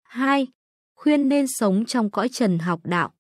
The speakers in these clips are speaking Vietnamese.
2. Khuyên nên sống trong cõi trần học đạo.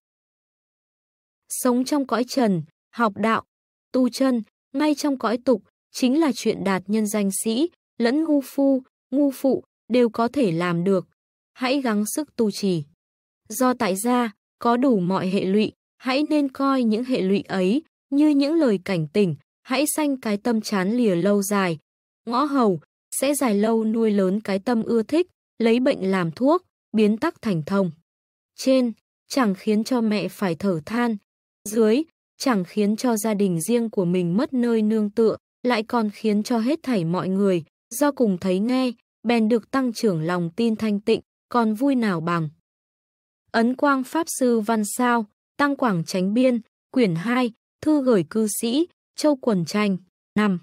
Sống trong cõi trần, học đạo, tu chân, ngay trong cõi tục, chính là chuyện đạt nhân danh sĩ, lẫn ngu phu, ngu phụ, đều có thể làm được. Hãy gắng sức tu trì. Do tại gia, có đủ mọi hệ lụy, hãy nên coi những hệ lụy ấy như những lời cảnh tỉnh, hãy sanh cái tâm chán lìa lâu dài. Ngõ hầu, sẽ dài lâu nuôi lớn cái tâm ưa thích, lấy bệnh làm thuốc, biến tắc thành thông. Trên, chẳng khiến cho mẹ phải thở than. Dưới, chẳng khiến cho gia đình riêng của mình mất nơi nương tựa, lại còn khiến cho hết thảy mọi người, do cùng thấy nghe, bèn được tăng trưởng lòng tin thanh tịnh, còn vui nào bằng. Ấn Quang Pháp Sư Văn Sao, Tăng Quảng Chánh Biên, quyển 2, thư gửi cư sĩ, Châu Quần Tranh, 5.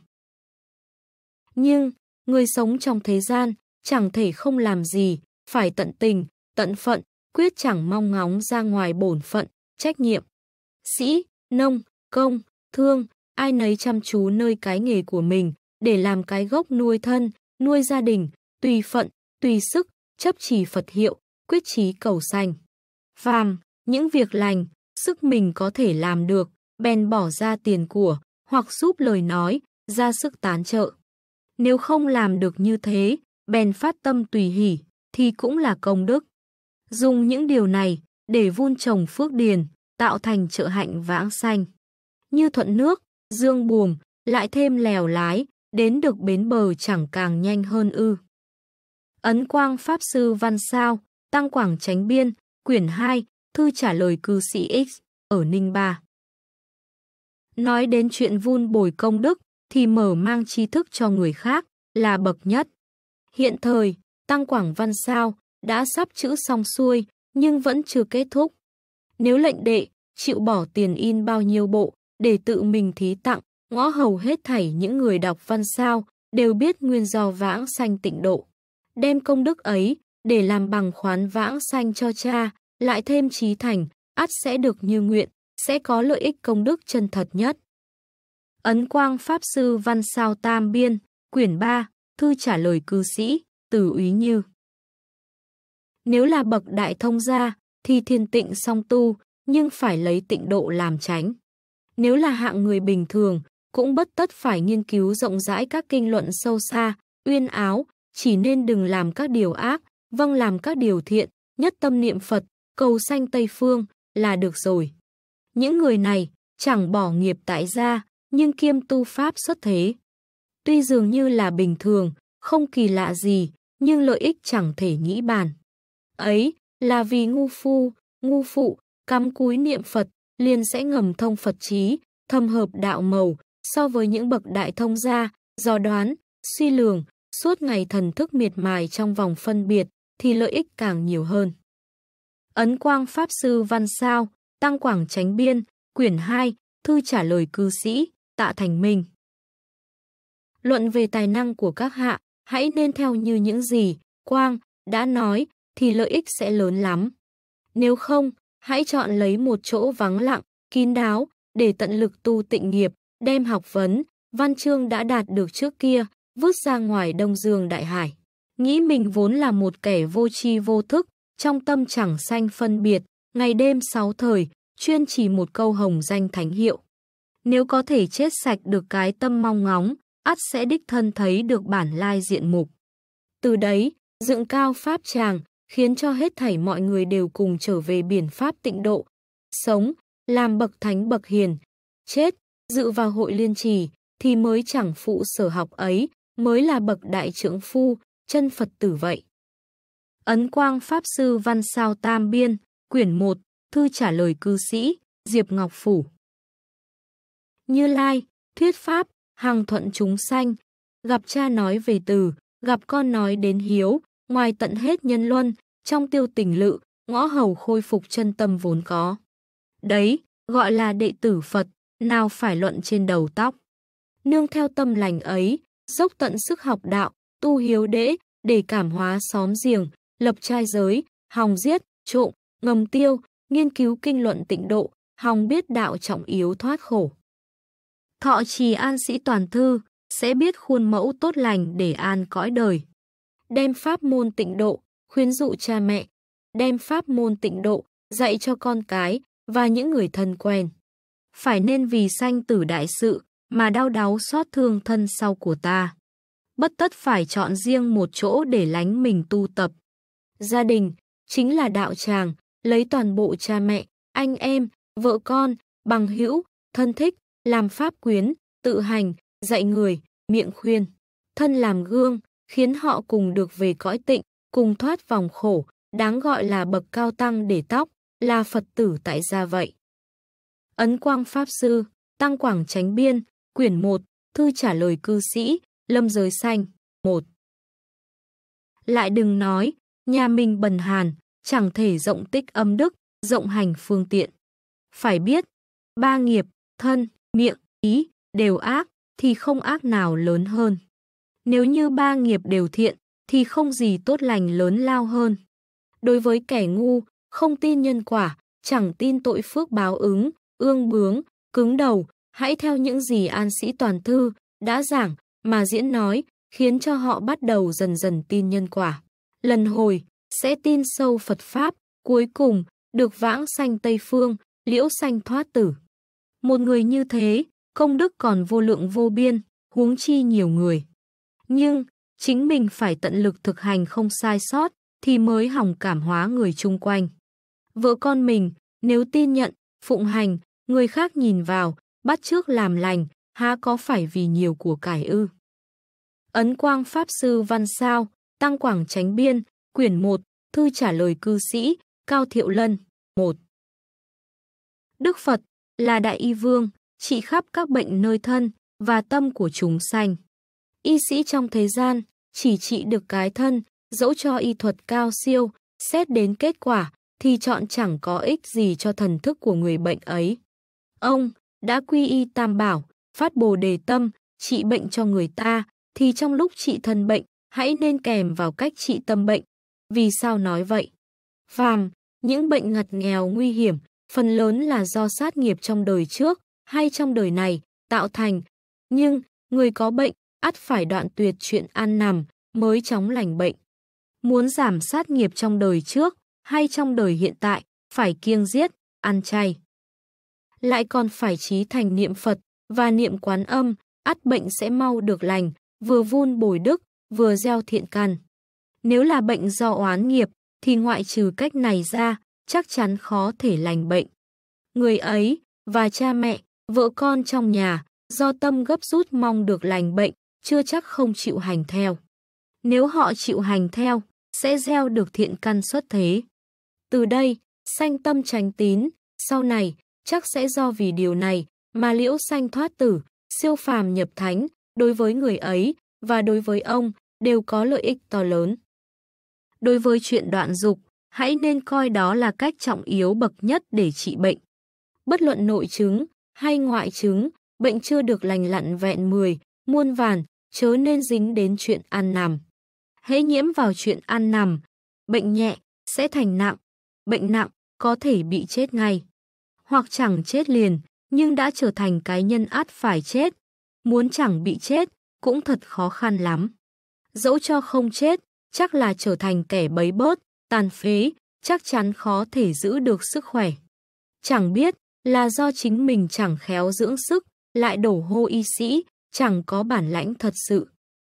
Nhưng, người sống trong thế gian, chẳng thể không làm gì, phải tận tình, tận phận, quyết chẳng mong ngóng ra ngoài bổn phận, trách nhiệm. Sĩ, nông, công, thương, ai nấy chăm chú nơi cái nghề của mình, để làm cái gốc nuôi thân, nuôi gia đình, tùy phận, tùy sức, chấp trì Phật hiệu, quyết chí cầu sanh. Phàm, những việc lành, sức mình có thể làm được, bèn bỏ ra tiền của, hoặc giúp lời nói, ra sức tán trợ. Nếu không làm được như thế, bèn phát tâm tùy hỷ, thì cũng là công đức. Dùng những điều này, để vun trồng phước điền, tạo thành trợ hạnh vãng sanh. Như thuận nước, dương buồm, lại thêm lèo lái, đến được bến bờ chẳng càng nhanh hơn ư. Ấn Quang Pháp Sư Văn Sao, Tăng Quảng Chánh Biên, quyển 2, thư trả lời cư sĩ X, ở Ninh Ba. Nói đến chuyện vun bồi công đức, thì mở mang tri thức cho người khác, là bậc nhất. Hiện thời, Tăng Quảng Văn Sao, đã sắp chữ xong xuôi, nhưng vẫn chưa kết thúc. Nếu lệnh đệ, chịu bỏ tiền in bao nhiêu bộ, để tự mình thí tặng, ngõ hầu hết thảy những người đọc Văn Sao, đều biết nguyên do vãng sanh tịnh độ. Đem công đức ấy, để làm bằng khoán vãng sanh cho cha, lại thêm trí thành, ắt sẽ được như nguyện, sẽ có lợi ích công đức chân thật nhất. Ấn Quang Pháp Sư Văn Sao Tam Biên, quyển 3, thư trả lời cư sĩ, Từ Úy Như. Nếu là bậc đại thông gia, thì thiền tịnh song tu, nhưng phải lấy tịnh độ làm chánh. Nếu là hạng người bình thường, cũng bất tất phải nghiên cứu rộng rãi các kinh luận sâu xa, uyên áo, chỉ nên đừng làm các điều ác, vâng làm các điều thiện, nhất tâm niệm Phật, cầu sanh Tây Phương, là được rồi. Những người này, chẳng bỏ nghiệp tại gia, nhưng kiêm tu pháp xuất thế. Tuy dường như là bình thường, không kỳ lạ gì, nhưng lợi ích chẳng thể nghĩ bàn. Ấy, là vì ngu phu, ngu phụ, cắm cúi niệm Phật, liền sẽ ngầm thông Phật trí, thâm hợp đạo màu, so với những bậc đại thông gia, dò đoán, suy lường, suốt ngày thần thức miệt mài trong vòng phân biệt, thì lợi ích càng nhiều hơn. Ấn Quang Pháp Sư Văn Sao, Tăng Quảng Chánh Biên, quyển 2, thư trả lời cư sĩ, Tạ Thành Minh. Luận về tài năng của các hạ, hãy nên theo như những gì Quang đã nói, thì lợi ích sẽ lớn lắm. Nếu không, hãy chọn lấy một chỗ vắng lặng, kín đáo, để tận lực tu tịnh nghiệp, đem học vấn, văn chương đã đạt được trước kia, vứt ra ngoài Đông Dương Đại Hải. Nghĩ mình vốn là một kẻ vô tri vô thức, trong tâm chẳng sanh phân biệt, ngày đêm 6 thời, chuyên chỉ một câu hồng danh thánh hiệu. Nếu có thể chết sạch được cái tâm mong ngóng, ắt sẽ đích thân thấy được bản lai diện mục. Từ đấy, dựng cao pháp tràng, khiến cho hết thảy mọi người đều cùng trở về biển pháp tịnh độ. Sống, làm bậc thánh bậc hiền, chết, dự vào hội liên trì, thì mới chẳng phụ sở học ấy, mới là bậc đại trưởng phu, chân Phật tử vậy. Ấn Quang Pháp Sư Văn Sao Tam Biên, quyển 1, thư trả lời cư sĩ, Diệp Ngọc Phủ. Như Lai, thuyết pháp, hằng thuận chúng sanh, gặp cha nói về từ, gặp con nói đến hiếu, ngoài tận hết nhân luân, trong tiêu tình lự, ngõ hầu khôi phục chân tâm vốn có. Đấy, gọi là đệ tử Phật, nào phải luận trên đầu tóc. Nương theo tâm lành ấy, dốc tận sức học đạo, tu hiếu đễ, để cảm hóa xóm giềng, lập trai giới, hòng giết, trộm, ngầm tiêu, nghiên cứu kinh luận tịnh độ, hòng biết đạo trọng yếu thoát khổ. Thọ trì an sĩ toàn thư, sẽ biết khuôn mẫu tốt lành để an cõi đời. Đem pháp môn tịnh độ, khuyến dụ cha mẹ, đem pháp môn tịnh độ, dạy cho con cái và những người thân quen. Phải nên vì sanh tử đại sự mà đau đáu xót thương thân sau của ta. Bất tất phải chọn riêng một chỗ để lánh mình tu tập. Gia đình chính là đạo tràng, lấy toàn bộ cha mẹ, anh em, vợ con, bằng hữu, thân thích, làm pháp quyến, tự hành, dạy người, miệng khuyên. Thân làm gương, khiến họ cùng được về cõi tịnh, cùng thoát vòng khổ, đáng gọi là bậc cao tăng để tóc, là Phật tử tại gia vậy. Ấn Quang Pháp Sư, Tăng Quảng Chánh Biên, quyển 1, thư trả lời cư sĩ, Lâm Giới Sanh, 1. Lại đừng nói, nhà mình bần hàn, chẳng thể rộng tích âm đức, rộng hành phương tiện. Phải biết, ba nghiệp, thân, miệng, ý, đều ác, thì không ác nào lớn hơn. Nếu như ba nghiệp đều thiện, thì không gì tốt lành lớn lao hơn. Đối với kẻ ngu, không tin nhân quả, chẳng tin tội phước báo ứng, ương bướng, cứng đầu, hãy theo những gì An Sĩ Toàn Thư đã giảng mà diễn nói, khiến cho họ bắt đầu dần dần tin nhân quả. Lần hồi, sẽ tin sâu Phật Pháp, cuối cùng, được vãng sanh Tây Phương, liễu sanh thoát tử. Một người như thế, công đức còn vô lượng vô biên, huống chi nhiều người. Nhưng, chính mình phải tận lực thực hành không sai sót, thì mới hòng cảm hóa người chung quanh. Vợ con mình, nếu tin nhận, phụng hành, người khác nhìn vào, bắt chước làm lành, há có phải vì nhiều của cải ư? Ấn Quang Pháp Sư Văn Sao, Tăng Quảng Chánh Biên, quyển 1, thư trả lời cư sĩ, Cao Thiệu Lân, 1. Đức Phật là Đại Y Vương, trị khắp các bệnh nơi thân và tâm của chúng sanh. Y sĩ trong thế gian chỉ trị được cái thân, dẫu cho y thuật cao siêu, xét đến kết quả thì chọn chẳng có ích gì cho thần thức của người bệnh ấy. Ông đã quy y tam bảo, phát bồ đề tâm, trị bệnh cho người ta, thì trong lúc trị thân bệnh, hãy nên kèm vào cách trị tâm bệnh. Vì sao nói vậy? Phàm, những bệnh ngặt nghèo nguy hiểm, phần lớn là do sát nghiệp trong đời trước hay trong đời này tạo thành. Nhưng, người có bệnh, ắt phải đoạn tuyệt chuyện ăn nằm, mới chóng lành bệnh. Muốn giảm sát nghiệp trong đời trước hay trong đời hiện tại, phải kiêng giết, ăn chay. Lại còn phải chí thành niệm Phật và niệm Quán Âm, ắt bệnh sẽ mau được lành, vừa vun bồi đức, vừa gieo thiện căn. Nếu là bệnh do oán nghiệp, thì ngoại trừ cách này ra, chắc chắn khó thể lành bệnh. Người ấy và cha mẹ, vợ con trong nhà, do tâm gấp rút mong được lành bệnh, chưa chắc không chịu hành theo. Nếu họ chịu hành theo, sẽ gieo được thiện căn xuất thế. Từ đây, sanh tâm chánh tín, sau này, chắc sẽ do vì điều này mà liễu sanh thoát tử, siêu phàm nhập thánh, đối với người ấy và đối với ông đều có lợi ích to lớn. Đối với chuyện đoạn dục, hãy nên coi đó là cách trọng yếu bậc nhất để trị bệnh. Bất luận nội chứng hay ngoại chứng, bệnh chưa được lành lặn vẹn 10, muôn vàn, chớ nên dính đến chuyện ăn nằm. Hễ nhiễm vào chuyện ăn nằm, bệnh nhẹ sẽ thành nặng, bệnh nặng có thể bị chết ngay. Hoặc chẳng chết liền, nhưng đã trở thành cái nhân ắt phải chết. Muốn chẳng bị chết, cũng thật khó khăn lắm. Dẫu cho không chết, chắc là trở thành kẻ bấy bớt, tàn phế, chắc chắn khó thể giữ được sức khỏe. Chẳng biết là do chính mình chẳng khéo dưỡng sức, lại đổ hô y sĩ, chẳng có bản lãnh thật sự.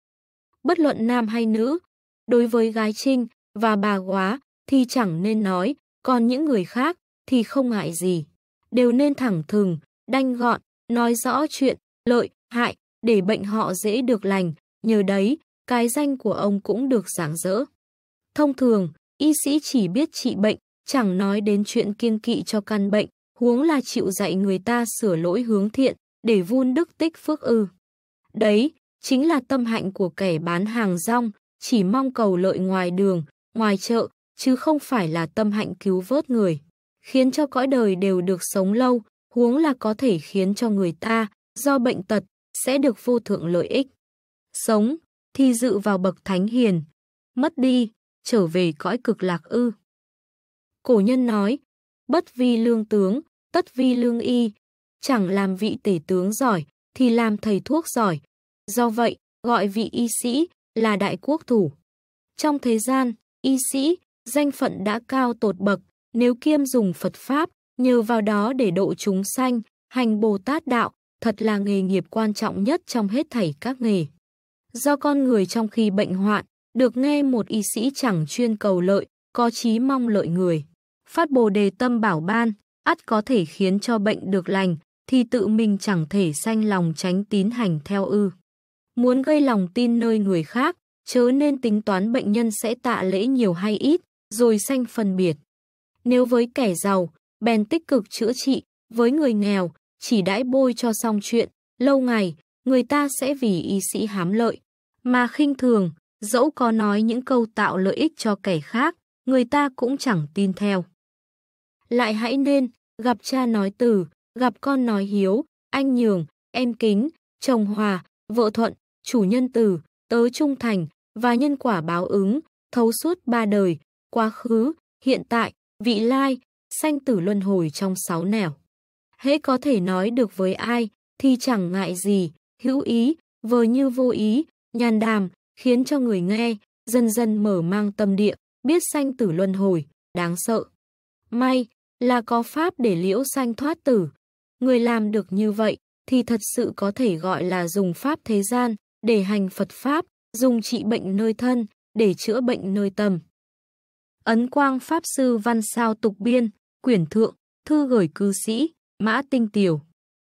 Bất luận nam hay nữ, đối với gái trinh và bà góa thì chẳng nên nói, còn những người khác thì không ngại gì. Đều nên thẳng thừng, đanh gọn, nói rõ chuyện, lợi, hại, để bệnh họ dễ được lành, nhờ đấy, cái danh của ông cũng được rạng rỡ. Thông thường, y sĩ chỉ biết trị bệnh, chẳng nói đến chuyện kiêng kỵ cho căn bệnh, huống là chịu dạy người ta sửa lỗi hướng thiện, để vun đức tích phước ư. Đấy, chính là tâm hạnh của kẻ bán hàng rong, chỉ mong cầu lợi ngoài đường, ngoài chợ, chứ không phải là tâm hạnh cứu vớt người, khiến cho cõi đời đều được sống lâu, huống là có thể khiến cho người ta, do bệnh tật, sẽ được vô thượng lợi ích. Sống, thì dự vào bậc thánh hiền, mất đi, trở về cõi cực lạc ư. Cổ nhân nói, bất vi lương tướng, tất vi lương y, chẳng làm vị tể tướng giỏi, thì làm thầy thuốc giỏi. Do vậy, gọi vị y sĩ là đại quốc thủ. Trong thế gian, y sĩ danh phận đã cao tột bậc, nếu kiêm dùng Phật Pháp, nhờ vào đó để độ chúng sanh, hành Bồ Tát đạo, thật là nghề nghiệp quan trọng nhất trong hết thảy các nghề. Do con người trong khi bệnh hoạn, được nghe một y sĩ chẳng chuyên cầu lợi, có chí mong lợi người. Phát Bồ Đề tâm bảo ban, ắt có thể khiến cho bệnh được lành, thì tự mình chẳng thể sanh lòng tránh tín hành theo ư. Muốn gây lòng tin nơi người khác, chớ nên tính toán bệnh nhân sẽ tạ lễ nhiều hay ít, rồi sanh phân biệt. Nếu với kẻ giàu, bèn tích cực chữa trị, với người nghèo, chỉ đãi bôi cho xong chuyện, lâu ngày, người ta sẽ vì y sĩ hám lợi, mà khinh thường, dẫu có nói những câu tạo lợi ích cho kẻ khác, người ta cũng chẳng tin theo. Lại hãy nên, gặp cha nói từ, gặp con nói hiếu, anh nhường, em kính, chồng hòa, vợ thuận, chủ nhân từ, tớ trung thành, và nhân quả báo ứng, thấu suốt ba đời, quá khứ, hiện tại, vị lai, sanh tử luân hồi trong 6 nẻo. Hễ có thể nói được với ai, thì chẳng ngại gì, hữu ý, vờ như vô ý, nhàn đàm, khiến cho người nghe, dần dần mở mang tâm địa, biết sanh tử luân hồi, đáng sợ. May là có pháp để liễu sanh thoát tử. Người làm được như vậy, thì thật sự có thể gọi là dùng pháp thế gian, để hành Phật Pháp, dùng trị bệnh nơi thân, để chữa bệnh nơi tâm. Ấn Quang Pháp Sư Văn Sao Tục Biên, Quyển Thượng, thư gửi cư sĩ, Mã Tinh Tiều.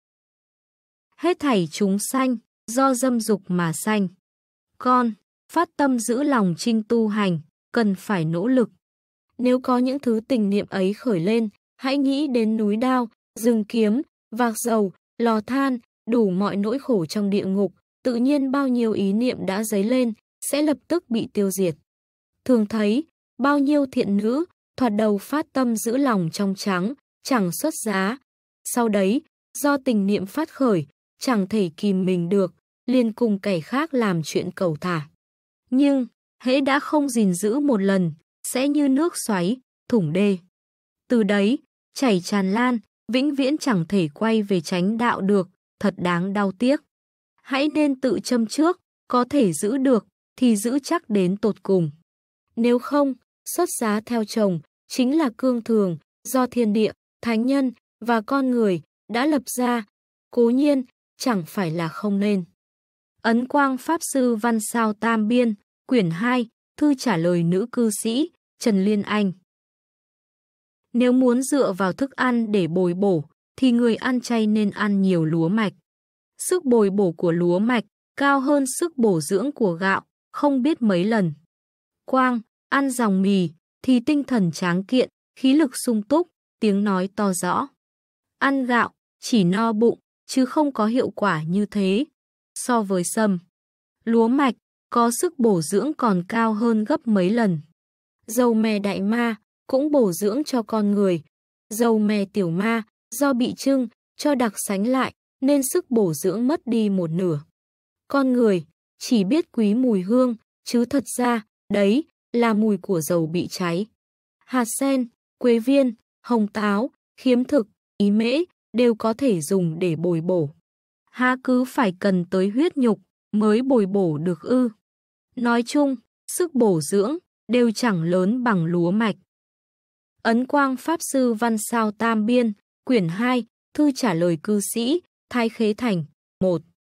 Hết thảy chúng sanh, do dâm dục mà sanh. Con, phát tâm giữ lòng trinh tu hành, cần phải nỗ lực. Nếu có những thứ tình niệm ấy khởi lên, hãy nghĩ đến núi đao, rừng kiếm, vạc dầu, lò than, đủ mọi nỗi khổ trong địa ngục, tự nhiên bao nhiêu ý niệm đã dấy lên, sẽ lập tức bị tiêu diệt. Thường thấy, bao nhiêu thiện nữ, thoạt đầu phát tâm giữ lòng trong trắng, chẳng xuất giá. Sau đấy, do tình niệm phát khởi, chẳng thể kìm mình được, liền cùng kẻ khác làm chuyện cẩu thả. Nhưng, hễ đã không gìn giữ một lần, sẽ như nước xoáy, thủng đê. Từ đấy, chảy tràn lan, vĩnh viễn chẳng thể quay về chánh đạo được, thật đáng đau tiếc. Hãy nên tự châm trước, có thể giữ được, thì giữ chắc đến tột cùng. Nếu không, xuất giá theo chồng, chính là cương thường, do thiên địa, thánh nhân, và con người, đã lập ra, cố nhiên, chẳng phải là không nên. Ấn Quang Pháp Sư Văn Sao Tam Biên, Quyển 2, thư trả lời nữ cư sĩ, Trần Liên Anh. Nếu muốn dựa vào thức ăn để bồi bổ, thì người ăn chay nên ăn nhiều lúa mạch. Sức bồi bổ của lúa mạch cao hơn sức bổ dưỡng của gạo, không biết mấy lần. Quang, ăn dòng mì, thì tinh thần tráng kiện, khí lực sung túc, tiếng nói to rõ. Ăn gạo, chỉ no bụng, chứ không có hiệu quả như thế. So với sâm, lúa mạch, có sức bổ dưỡng còn cao hơn gấp mấy lần. Dầu mè đại ma, cũng bổ dưỡng cho con người. Dầu mè tiểu ma, do bị trưng, cho đặc sánh lại, nên sức bổ dưỡng mất đi một nửa. Con người, chỉ biết quý mùi hương, chứ thật ra, đấy, là mùi của dầu bị cháy. Hạt sen, quế viên, hồng táo, khiếm thực, ý mễ, đều có thể dùng để bồi bổ. Há cứ phải cần tới huyết nhục, mới bồi bổ được ư. Nói chung, sức bổ dưỡng, đều chẳng lớn bằng lúa mạch. Ấn Quang Pháp Sư Văn Sao Tam Biên, Quyển 2, thư trả lời cư sĩ, Thái Khế Thành, 1.